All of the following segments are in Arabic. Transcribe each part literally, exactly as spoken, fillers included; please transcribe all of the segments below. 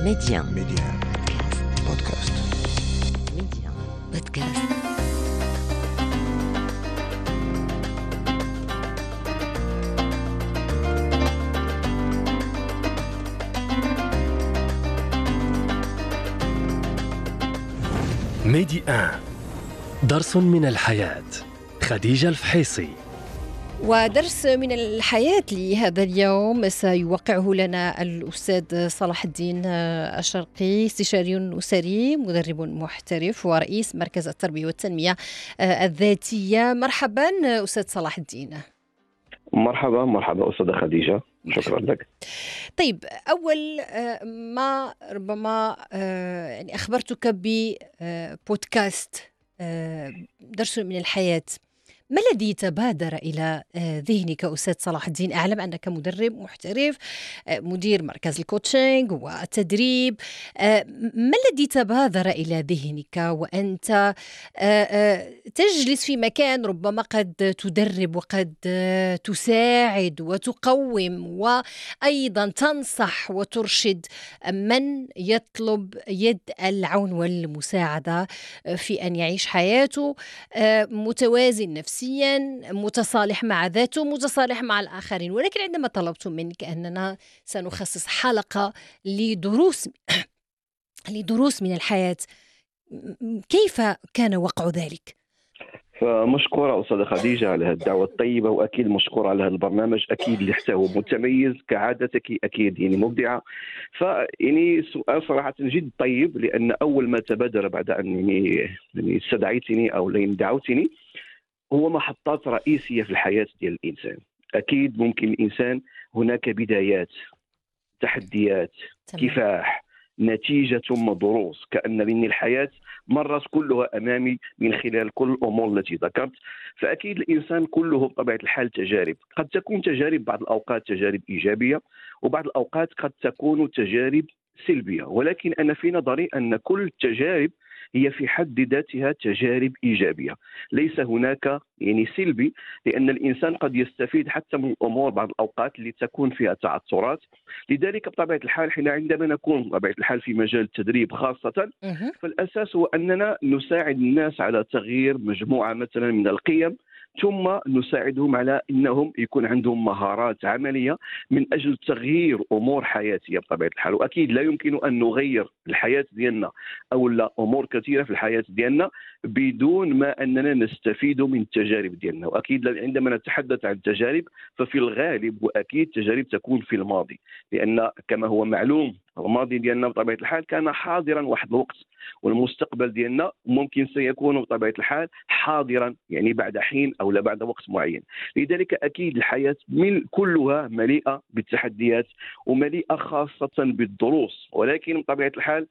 Média. Média. Podcast. Média. Podcast. ميدي آن درس من الحياة. خديجة الفحيصي. ودرس من الحياة لهذا اليوم سيوقعه لنا الأستاذ صلاح الدين الشرقي، استشاري أسري، مدرب محترف ورئيس مركز التربية والتنمية الذاتية. مرحبا أستاذ صلاح الدين. مرحبا مرحبا أستاذة خديجة، شكرا لك. طيب، أول ما ربما يعني أخبرتك ببودكاست درس من الحياة، ما الذي تبادر إلى ذهنك أستاذ صلاح الدين؟ أعلم أنك مدرب محترف، مدير مركز الكوتشنج والتدريب. ما الذي تبادر إلى ذهنك وأنت تجلس في مكان ربما قد تدرب وقد تساعد وتقوم وأيضا تنصح وترشد من يطلب يد العون والمساعدة في أن يعيش حياته متوازن نفسيا، متصالح مع ذاته، متصالح مع الآخرين. ولكن عندما طلبت منك أننا سنخصص حلقة لدروس لدروس من الحياة، كيف كان وقع ذلك؟ فمشكورة أستاذة خديجة على هذه الدعوة الطيبة، وأكيد مشكورة على هذا البرنامج، أكيد اللي هو متميز كعادتك، أكيد يعني مبدعة. فيعني سؤال صراحة جد طيب، لأن أول ما تبادر بعد أن يعني يعني استدعيتني أو لين دعوتني هو محطات رئيسية في الحياة ديال الإنسان. أكيد ممكن الإنسان هناك بدايات، تحديات، تمام. كفاح، نتيجة ثم دروس، كأن من الحياة مرت كلها أمامي من خلال كل الأمور التي ذكرت. فأكيد الإنسان كله بطبيعة الحال تجارب، قد تكون تجارب بعض الأوقات تجارب إيجابية، وبعض الأوقات قد تكون تجارب سلبية. ولكن أنا في نظري أن كل التجارب هي في حد ذاتها تجارب إيجابية، ليس هناك يعني سلبي، لأن الإنسان قد يستفيد حتى من الأمور بعض الأوقات اللي تكون فيها تعثرات. لذلك بطبيعة الحال حين عندما نكون بطبيعة الحال في مجال التدريب خاصة، فالأساس هو أننا نساعد الناس على تغيير مجموعة مثلا من القيم، ثم نساعدهم على أنهم يكون عندهم مهارات عملية من أجل تغيير أمور حياتية بطبيعة الحال. وأكيد لا يمكن أن نغير الحياة ديالنا أو لا أمور كثيرة في الحياة ديالنا بدون ما أننا نستفيد من التجارب ديالنا. وأكيد عندما نتحدث عن التجارب ففي الغالب وأكيد تجارب تكون في الماضي، لأن كما هو معلوم الماضي ديالنا بطبيعة الحال كان حاضرا واحد الوقت، والمستقبل ديالنا ممكن سيكون بطبيعة الحال حاضرا يعني بعد حين أو لا بعد وقت معين. لذلك أكيد الحياة من كلها مليئة بالتحديات ومليئة خاصة بالدروس. ولكن بطبيعة الحال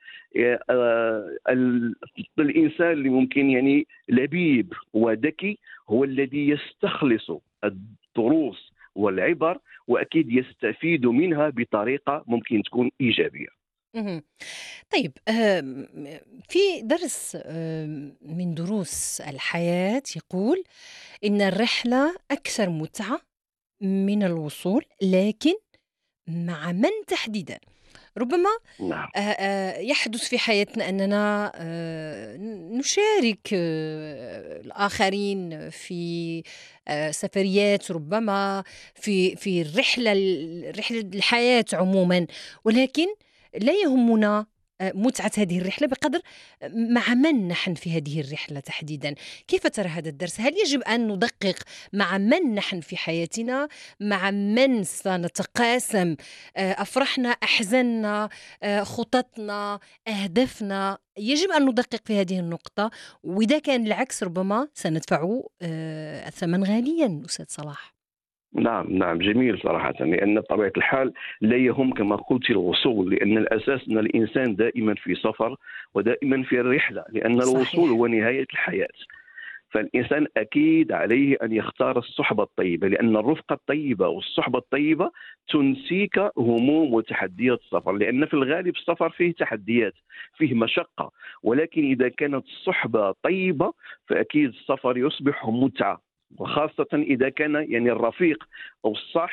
الإنسان اللي ممكن يعني لبيب وذكي هو الذي يستخلص الدروس والعبر، وأكيد يستفيد منها بطريقة ممكن تكون إيجابية. طيب، في درس من دروس الحياة يقول إن الرحلة أكثر متعة من الوصول، لكن مع من تحديدا؟ ربما نعم. يحدث في حياتنا أننا نشارك الآخرين في سفريات، ربما في في الرحلة رحلة الحياة عموما، ولكن لا يهمنا متعة هذه الرحلة بقدر مع من نحن في هذه الرحلة تحديدا. كيف ترى هذا الدرس؟ هل يجب أن ندقق مع من نحن في حياتنا، مع من سنتقاسم أفرحنا، أحزننا، خططنا، أهدافنا؟ يجب أن ندقق في هذه النقطة، وإذا كان العكس ربما سندفع الثمن غاليا. أستاذ صلاح. نعم نعم جميل صراحة، لأن بطبيعة الحال لا يهم كما قلت الوصول، لأن الأساس أن الإنسان دائما في سفر ودائما في الرحلة، لأن صحيح. الوصول هو نهاية الحياة. فالإنسان أكيد عليه أن يختار الصحبة الطيبة، لأن الرفقة الطيبة والصحبة الطيبة تنسيك هموم وتحديات السفر، لأن في الغالب السفر فيه تحديات، فيه مشقة، ولكن إذا كانت الصحبة طيبة فأكيد السفر يصبح متعة، وخاصة إذا كان يعني الرفيق أو الصاحب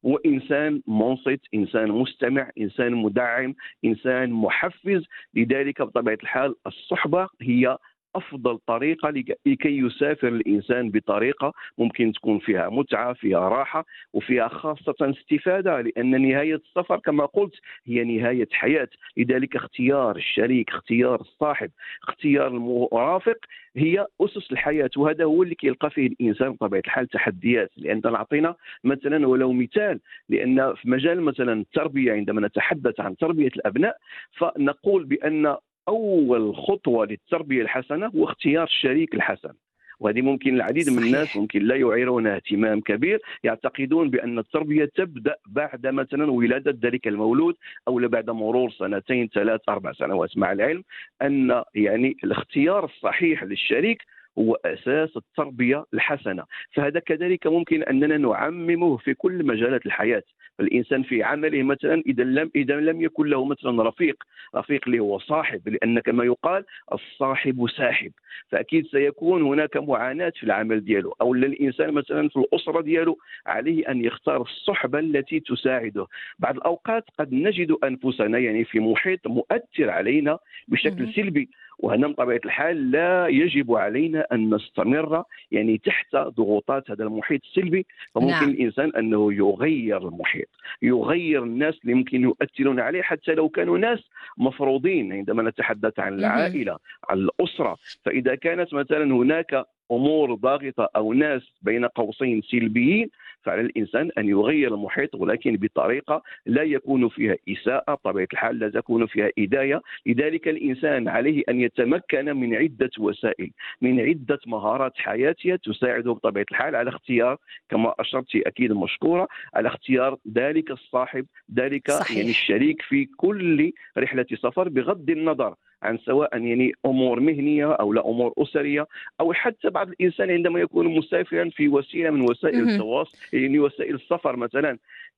هو إنسان منصت، إنسان مستمع، إنسان مدعم، إنسان محفز. لذلك بطبيعة الحال الصحبة هي أفضل طريقة لكي يسافر الإنسان بطريقة ممكن تكون فيها متعة، فيها راحة، وفيها خاصة استفادة، لأن نهاية السفر كما قلت هي نهاية حياة. لذلك اختيار الشريك، اختيار الصاحب، اختيار المرافق هي أسس الحياة، وهذا هو اللي كيلقى فيه الإنسان بطبيعة الحال تحديات. لأن نعطينا مثلا ولو مثال، لأن في مجال مثلا التربية عندما نتحدث عن تربية الأبناء فنقول بأن أول خطوة للتربية الحسنة هو اختيار الشريك الحسن. وهذه ممكن العديد من الناس ممكن لا يعيرونها اهتمام كبير، يعتقدون بأن التربية تبدأ بعد مثلا ولادة ذلك المولود أو بعد مرور سنتين ثلاث أربع سنوات، مع العلم أن يعني الاختيار الصحيح للشريك هو أساس التربية الحسنة. فهذا كذلك ممكن أننا نعممه في كل مجالات الحياة. فالإنسان في عمله مثلا إذا لم إذا لم يكن له مثلا رفيق رفيق اللي هو صاحب، لأن كما يقال الصاحب ساحب، فأكيد سيكون هناك معاناة في العمل دياله. أو الإنسان مثلا في الأسرة دياله عليه أن يختار الصحبة التي تساعده. بعض الأوقات قد نجد أنفسنا يعني في محيط مؤثر علينا بشكل سلبي، وهنا بطبيعة الحال لا يجب علينا أن نستمر يعني تحت ضغوطات هذا المحيط السلبي. فممكن نعم. الإنسان أنه يغير المحيط، يغير الناس اللي ممكن يؤثرون عليه حتى لو كانوا ناس مفروضين. عندما نتحدث عن العائلة، عن الأسرة، فإذا كانت مثلا هناك أمور ضاغطة أو ناس بين قوسين سلبيين، فعلى الإنسان أن يغير المحيط، ولكن بطريقة لا يكون فيها إساءة، بطبيعة الحال لا تكون فيها إداية. لذلك الإنسان عليه أن يتمكن من عدة وسائل، من عدة مهارات حياتية تساعده بطبيعة الحال على اختيار، كما أشرت أكيد مشكورة، على اختيار ذلك الصاحب، ذلك صحيح. يعني الشريك في كل رحلة سفر، بغض النظر عن سواء يعني امور مهنيه او لا امور اسريه، او حتى بعض الانسان عندما يكون مسافرا في وسيله من وسائل التواصل، يعني وسائل السفر مثلا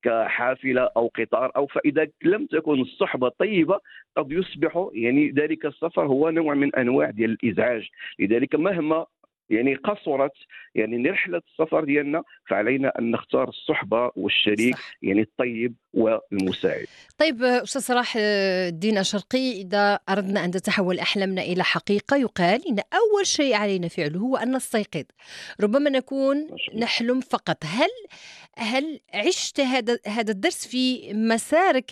كحافله او قطار، او فاذا لم تكن الصحبه طيبه قد يصبح يعني ذلك السفر هو نوع من انواع ديال الازعاج. لذلك مهما يعني قصرت يعني رحلة السفر ديالنا فعلينا أن نختار الصحبة والشريك صح. يعني الطيب والمساعد. طيب أستاذ صلاح الدين الشرقي، إذا أردنا أن تتحول أحلامنا إلى حقيقة يقال إن أول شيء علينا فعله هو أن نستيقظ. ربما نكون نحلم فقط. هل هل عشت هذا هذا الدرس في مسارك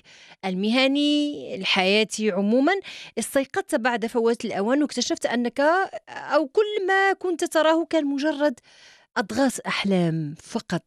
المهني الحياتي عموما؟ استيقظت بعد فوات الأوان واكتشفت أنك أو كل ما كنت تراه كان مجرد أضغاث أحلام فقط؟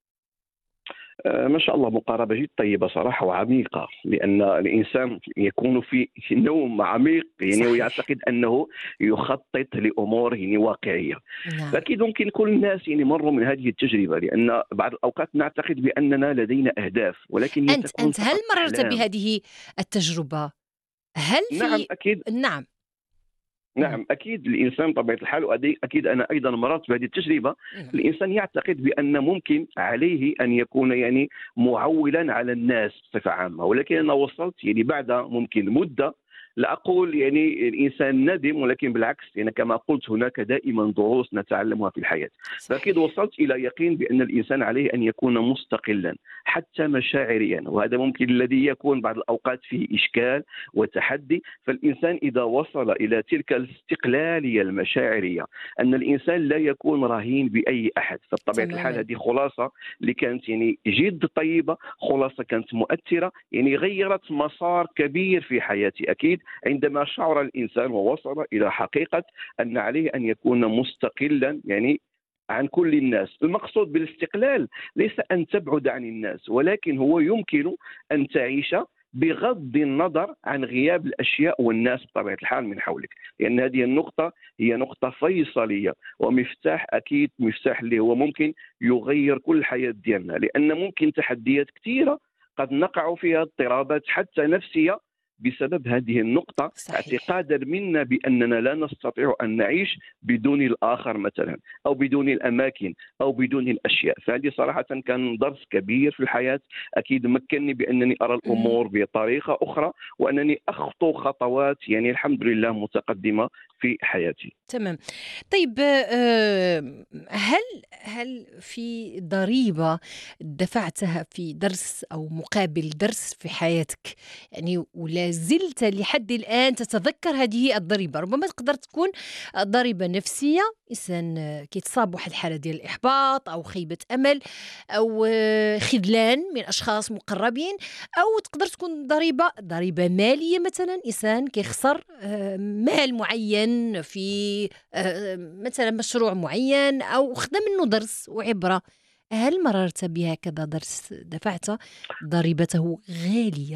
آه ما شاء الله، مقاربة جد طيبة صراحة وعميقة، لأن الإنسان يكون في نوم عميق يعني صحيح. ويعتقد أنه يخطط لأمور يعني واقعية. نعم. فأكيد ممكن كل الناس يعني مروا من هذه التجربة، لأن بعض الأوقات نعتقد بأننا لدينا أهداف، ولكن أنت أنت هل مررت أحلام. بهذه التجربة؟ هل في نعم أكيد. نعم نعم أكيد الإنسان طبيعة الحال، وأكيد أنا أيضا مررت بهذه التجربة. الإنسان يعتقد بأن ممكن عليه أن يكون يعني معولا على الناس بصفة عامة، ولكن أنا وصلت يعني بعد ممكن مدة، لا أقول يعني الإنسان ندم، ولكن بالعكس يعني كما قلت هناك دائما دروس نتعلمها في الحياة. فأكيد وصلت إلى يقين بأن الإنسان عليه أن يكون مستقلا حتى مشاعريا، وهذا ممكن الذي يكون بعض الأوقات فيه إشكال وتحدي. فالإنسان إذا وصل إلى تلك الاستقلالية المشاعرية، أن الإنسان لا يكون رهين بأي أحد. فبطبيعة الحال هذه خلاصة اللي كانت يعني جد طيبة، خلاصة كانت مؤثرة، يعني غيرت مسار كبير في حياتي أكيد عندما شعر الإنسان ووصل إلى حقيقة أن عليه أن يكون مستقلا يعني عن كل الناس. المقصود بالاستقلال ليس أن تبعد عن الناس، ولكن هو يمكن أن تعيش بغض النظر عن غياب الأشياء والناس بطبيعة الحال من حولك، لأن هذه النقطة هي نقطة فيصلية ومفتاح، أكيد مفتاح اللي هو ممكن يغير كل الحياة ديالنا. لأن ممكن تحديات كثيرة قد نقع فيها اضطرابات حتى نفسية بسبب هذه النقطة، اعتقادا منا بأننا لا نستطيع أن نعيش بدون الآخر مثلا، أو بدون الأماكن، أو بدون الأشياء. فهذه صراحة كان درس كبير في الحياة، أكيد مكنني بأنني أرى الأمور بطريقة أخرى، وأنني أخطو خطوات يعني الحمد لله متقدمة في حياتي. تمام. طيب آه، هل هل في ضريبة دفعتها في درس أو مقابل درس في حياتك، يعني ولا زلت لحد الآن تتذكر هذه الضريبة؟ ربما تقدر تكون ضريبة نفسية، إنسان آه، كيتصاب واحد الحالة ديال الإحباط أو خيبة أمل أو آه، خذلان من أشخاص مقربين، أو تقدر تكون ضريبة ضريبة مالية، مثلا إنسان كيخسر آه، مال معين في آه، مثلا مشروع معين أو خذ منه درس وعبرة. هل مررت بهكذا درس دفعت ضريبته غالية؟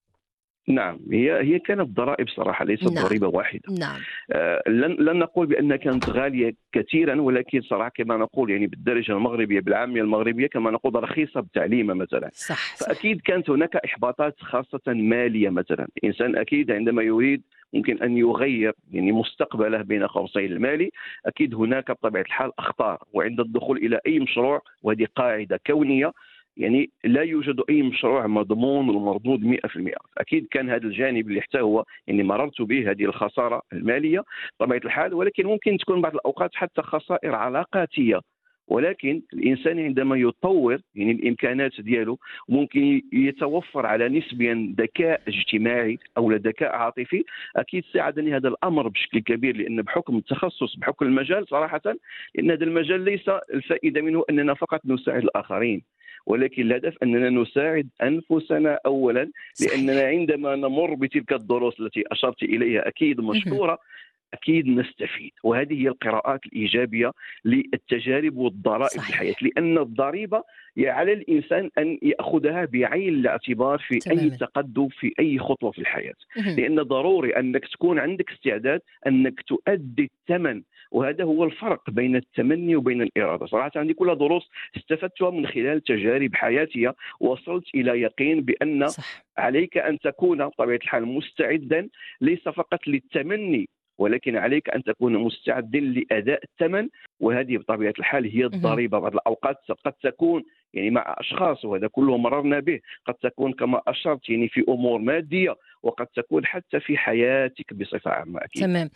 نعم، هي هي كانت ضرائب صراحة، ليست نعم. ضريبة واحدة. نعم. آه، لن لن نقول بأنها كانت غالية كثيرا، ولكن صراحة كما نقول يعني بالدرجة المغربية بالعامية المغربية كما نقول رخيصة بتعليمة مثلا. صح صح. فأكيد كانت هناك إحباطات خاصة مالية مثلا. الإنسان أكيد عندما يريد ممكن أن يغير يعني مستقبله بين قوسين المالي، أكيد هناك بطبيعة الحال أخطار، وعند الدخول إلى أي مشروع، وهذه قاعدة كونية، يعني لا يوجد أي مشروع مضمون ومردود مئة بالمئة. أكيد كان هذا الجانب اللي حتى هو يعني مررت به، هذه الخسارة المالية بطبيعة الحال، ولكن ممكن تكون بعض الأوقات حتى خسائر علاقاتية. ولكن الإنسان عندما يطور يعني الإمكانات دياله، ممكن يتوفر على نسبيا ذكاء اجتماعي أو ذكاء عاطفي، أكيد ساعدني هذا الأمر بشكل كبير، لأن بحكم التخصص بحكم المجال صراحة، لأن هذا المجال ليس الفائدة منه أننا فقط نساعد الآخرين، ولكن الهدف أننا نساعد أنفسنا أولا، لأننا عندما نمر بتلك الدروس التي أشرت إليها أكيد مشكورة، أكيد نستفيد. وهذه هي القراءات الإيجابية للتجارب والضرائب في الحياة، لأن الضريبة على الإنسان أن يأخذها بعين الاعتبار في تماما. أي تقدم في أي خطوة في الحياة، لأن ضروري أنك تكون عندك استعداد أنك تؤدي الثمن، وهذا هو الفرق بين التمني وبين الإرادة. صراحة عندي كل دروس استفدتها من خلال تجارب حياتية، وصلت إلى يقين بأن صح. عليك أن تكون بطبيعة الحال مستعدا ليس فقط للتمني، ولكن عليك أن تكون مستعدا لأداء الثمن، وهذه بطبيعة الحال هي الضريبة. بعض الأوقات قد تكون يعني مع أشخاص، وهذا كله مررنا به، قد تكون كما أشرت يعني في أمور مادية، وقد تكون حتى في حياتك بصفة عامة. أكيد. تمام.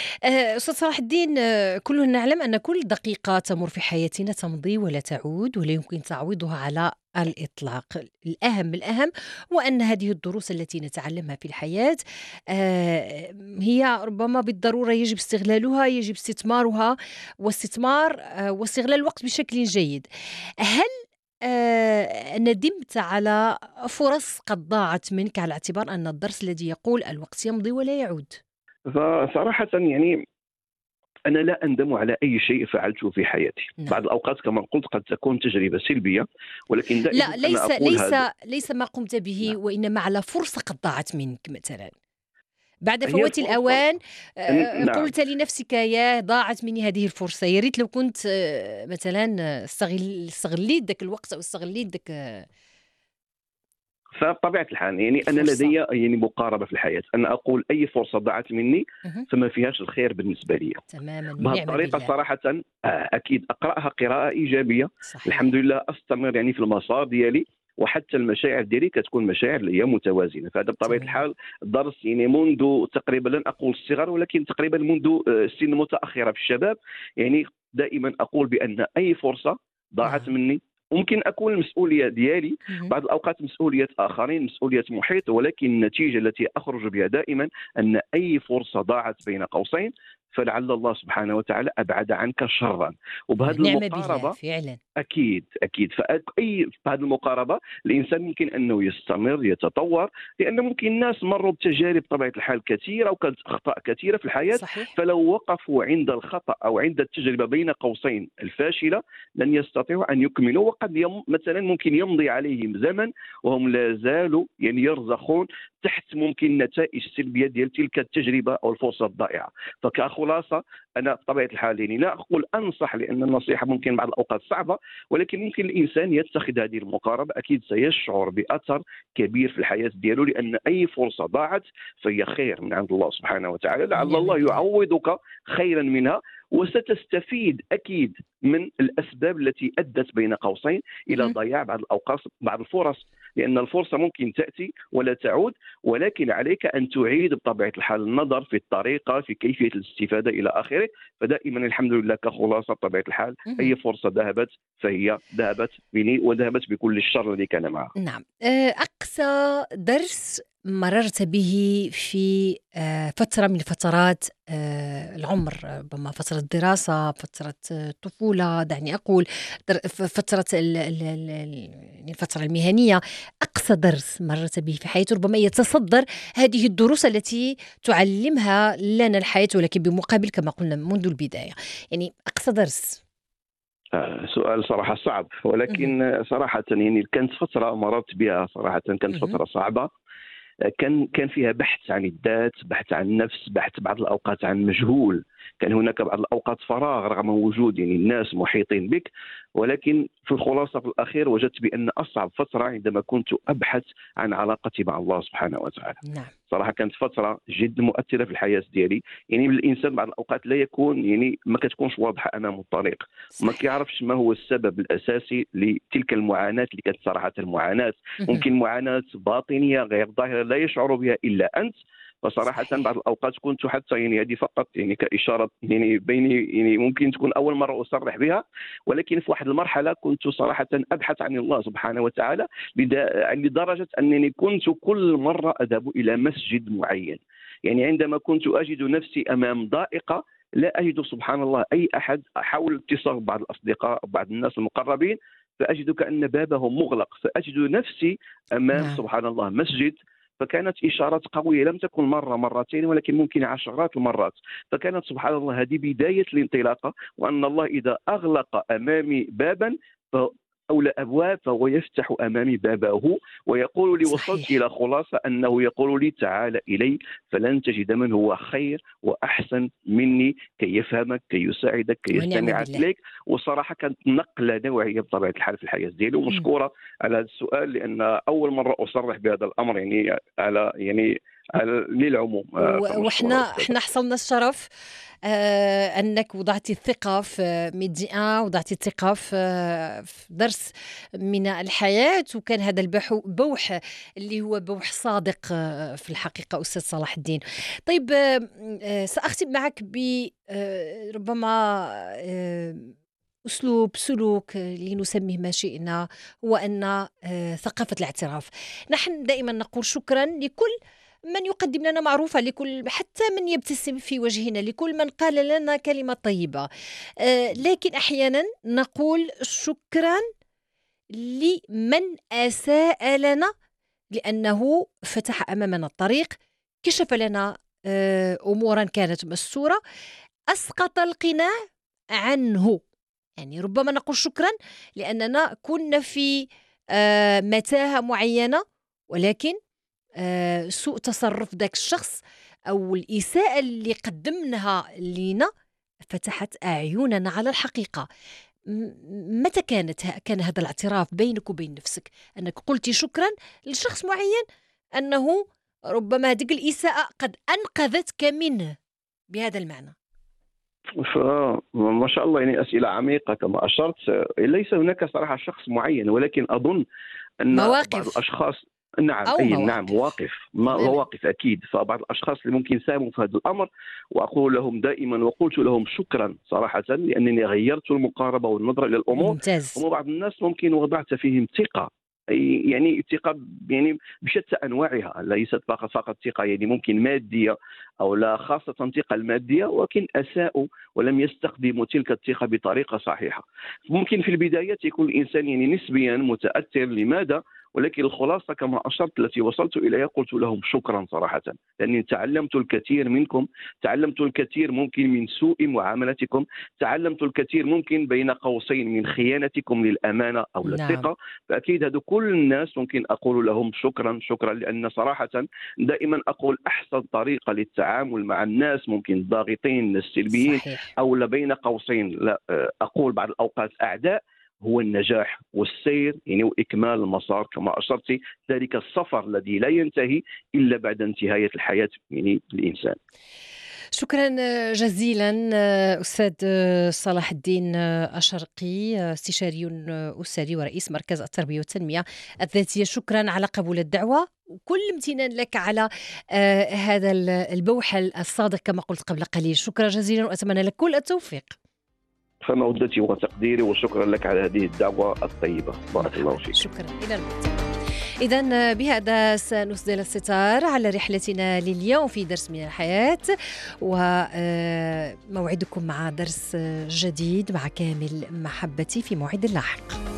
أستاذ صلاح الدين، كلنا نعلم أن كل دقيقة تمر في حياتنا تمضي ولا تعود، ولا يمكن تعويضها على الإطلاق. الأهم الأهم هو أن هذه الدروس التي نتعلمها في الحياة هي ربما بالضرورة يجب استغلالها، يجب استثمارها، واستثمار واستغلال الوقت بشكل جيد. هل آه ندمت على فرص قد ضاعت منك، على اعتبار أن الدرس الذي يقول الوقت يمضي ولا يعود؟ فصراحة يعني أنا لا أندم على أي شيء فعلته في حياتي. نعم. بعض الأوقات كما قلت قد تكون تجربة سلبية، ولكن دائما لا ليس أنا أقول ليس هذا. ليس ما قمت به. نعم. وإنما على فرصة قد ضاعت منك مثلا بعد هي فوات الفرصة. الأوان. آه، نعم. قلت لنفسك يا ضاعت مني هذه الفرصة، يا ريت لو كنت آه، مثلا استغل استغليت ذاك الوقت أو استغليت ذاك. آه، فبطبيعة الحال يعني أنا فرصة. لدي يعني مقاربة في الحياة، أنا أقول أي فرصة ضاعت مني مه. فما فيهاش الخير بالنسبة لي. تماما. بهالطريقة صراحة آه، أكيد أقرأها قراءة إيجابية. صحيح. الحمد لله أستمر يعني في المسار ديالي، وحتى المشاعر ديالي كتكون مشاعر اللي هي متوازنة. فهذا بطبيعة الحال درس يعني منذ تقريبا لن أقول الصغر، ولكن تقريبا منذ سن متأخرة في الشباب. يعني دائما أقول بأن أي فرصة ضاعت نعم. مني ممكن أكون المسؤولية ديالي، بعض الأوقات مسؤولية آخرين، مسؤولية محيط، ولكن النتيجة التي أخرج بها دائما أن أي فرصة ضاعت بين قوسين فلعل الله سبحانه وتعالى أبعد عنك شرا. وبهذه المقاربة فعلا. أكيد أكيد فأي بهذه المقاربة الإنسان ممكن أنه يستمر يتطور، لأن ممكن الناس مروا بتجارب طبيعة الحال كثيرة وكانت أخطاء كثيرة في الحياة. صحيح. فلو وقفوا عند الخطأ أو عند التجربة بين قوسين الفاشلة لن يستطيعوا أن يكملوا، وقد يم مثلا ممكن يمضي عليهم زمن وهم لا زالوا يعني يرزخون تحت ممكن نتائج سلبية ديال تلك التجربة أو الفرصة الضائعة. فكخلاصة أنا بطبيعة الحال يعني لا أقول أنصح، لأن النصيحة ممكن بعض الأوقات صعبة، ولكن ممكن الإنسان يتخذ هذه المقاربة، أكيد سيشعر بأثر كبير في الحياة ديالو، لأن أي فرصة ضاعت فهي خير من عند الله سبحانه وتعالى، لعل الله يعوضك خيرا منها، وستستفيد أكيد من الأسباب التي أدت بين قوسين إلى ضياع بعض الأوقات بعض الفرص لأن الفرصة ممكن تأتي ولا تعود، ولكن عليك أن تعيد بطبيعة الحال النظر في الطريقة، في كيفية الاستفادة إلى آخره. فدائما الحمد لله كخلاصة بطبيعة الحال أي فرصة ذهبت فهي ذهبت بني وذهبت بكل الشر الذي كان معها. نعم. آه، أقصى درس مررت به في آه، فترة من فترات آه، العمر، ربما فترة دراسة، فترة آه، طفولة، دعني أقول در- ف- فترة ال- ال- ال- ال- يعني الفترة المهنية، أقصى درس مررت به في حياتي ربما يتصدر هذه الدروس التي تعلمها لنا الحياة، ولكن بمقابل كما قلنا منذ البداية، يعني أقصى درس. آه، سؤال صراحة صعب، مهم. ولكن صراحة يعني كانت فترة مررت بها صراحة، كانت مهم. فترة صعبة. كان كان فيها بحث عن الذات، بحث عن النفس، بحث بعض الاوقات عن مجهول. كان هناك بعض الاوقات فراغ رغم وجود يعني الناس محيطين بك، ولكن في الخلاصه في الاخير وجدت بان اصعب فتره عندما كنت ابحث عن علاقتي مع الله سبحانه وتعالى. نعم. صراحه كانت فتره جد مؤثره في الحياه ديالي. يعني الانسان بعض الاوقات لا يكون يعني ما كتكونش واضحه امامه الطريق، ما صحيح. كيعرفش ما هو السبب الاساسي لتلك المعاناه اللي كانت صراحه المعاناه. مهم. ممكن معاناه باطنيه غير ظاهره لا يشعر بها الا انت. فصراحه صحيح. بعض الاوقات كنت حتى يعني هذه فقط يعني كاشاره يعني بيني، يعني ممكن تكون اول مره اصرح بها، ولكن في واحد المرحله كنت صراحه ابحث عن الله سبحانه وتعالى لدا- لدرجه انني كنت كل مره اذهب الى مسجد معين. يعني عندما كنت اجد نفسي امام ضائقه لا اجد سبحان الله اي احد، احاول اتصال ببعض الاصدقاء او بعض الناس المقربين فاجد كان بابهم مغلق، فاجد نفسي امام نعم. سبحان الله مسجد. فكانت إشارات قوية لم تكن مرة مرتين ولكن ممكن عشرات المرات. فكانت سبحان الله هذه بداية الانطلاقة، وأن الله إذا أغلق أمامي بابا أو لا أبواب فهو يفتح أمامي بابه ويقول لي، وصلت صحيح. إلى خلاصة أنه يقول لي تعال إلي فلن تجد من هو خير وأحسن مني كي يفهمك كي يساعدك كي ونعم يستمع بالله. إليك. وصراحة كانت نقلة نوعية بطبيعة الحال في الحياة ديالي، مم. ومشكورة على هذا السؤال لأن أول مرة أصرح بهذا الأمر يعني على يعني على للعموم. آه، و- فمشكورة واحنا أستاذة. احنا حصلنا الشرف آه انك وضعتي الثقه في ميدي ان، وضعتي الثقه في في درس من الحياه، وكان هذا البحو بوح اللي هو بوح صادق آه، في الحقيقه استاذ صلاح الدين. طيب آه آه، ساختم معك ب آه، ربما آه، أسلوب سلوك آه، لنسميه ما شئنا، هو أن آه، ثقافة الاعتراف. نحن دائما نقول شكرا لكل من يقدم لنا معروفة، لكل حتى من يبتسم في وجهنا، لكل من قال لنا كلمة طيبة، آه، لكن أحيانا نقول شكرا لمن أساء لنا، لأنه فتح أمامنا الطريق، كشف لنا آه، أمورا كانت مستورة، أسقط القناع عنه. يعني ربما نقول شكرا لأننا كنا في آه، متاهة معينة، ولكن آه، سوء تصرف ذاك الشخص أو الإساءة اللي قدمناها لنا فتحت أعيننا على الحقيقة. م- متى كانت ه- كان هذا الاعتراف بينك وبين نفسك، أنك قلتي شكرا لشخص معين، أنه ربما هذه الإساءة قد أنقذتك منه، بهذا المعنى؟ فما شاء الله يعني أسئلة عميقة كما أشرت. ليس هناك صراحة شخص معين، ولكن أظن أن بعض مواقف الأشخاص نعم أو أي نعم مواقف. مواقف ما تماما. مواقف أكيد. فبعض الأشخاص اللي ممكن ساهموا في هذا الأمر وأقول لهم دائما وقلت لهم شكرا صراحة لأنني غيرت المقاربة والنظرة إلى الأمور. ممتاز. هم بعض الناس ممكن وضعت فيهم ثقة، أي يعني الثقة يعني بشتى أنواعها، ليست فقط فقط ثقة يعني ممكن مادية أو لا، خاصة الثقة المادية، ولكن أساءوا ولم يستخدموا تلك الثقة بطريقة صحيحة. ممكن في البدايات يكون الإنسان يعني نسبيا متأثر، لماذا؟ ولكن الخلاصة كما أشرت التي وصلت إليها قلت لهم شكرا صراحة، لأني تعلمت الكثير منكم، تعلمت الكثير ممكن من سوء معاملتكم، تعلمت الكثير ممكن بين قوسين من خيانتكم للأمانة أو نعم. للثقة. فأكيد هذا كل الناس ممكن أقول لهم شكرا شكرا، لأن صراحة دائما أقول أحسن طريقة للتعامل مع الناس ممكن الضاغطين السلبيين صحيح. أو بين قوسين لا أقول بعض الأوقات أعداء، هو النجاح والسير يعني وإكمال المسار كما أشرت، ذلك السفر الذي لا ينتهي إلا بعد انتهاية الحياة يعني الإنسان. شكرا جزيلا أستاذ صلاح الدين الشرقي، استشاري أسري ورئيس مركز التربية والتنمية الذاتية. شكرا على قبول الدعوة، وكل امتنان لك على آه هذا البوح الصادق كما قلت قبل قليل. شكرا جزيلا وأتمنى لك كل التوفيق. فمودتي وتقديري، وشكرا لك على هذه الدعوة الطيبة. بارك الله فيك. شكرا، إلى الملتقى. إذن بهذا سنسدل الستار على رحلتنا لليوم في درس من الحياة، وموعدكم مع درس جديد مع كامل محبتي في موعد لاحق.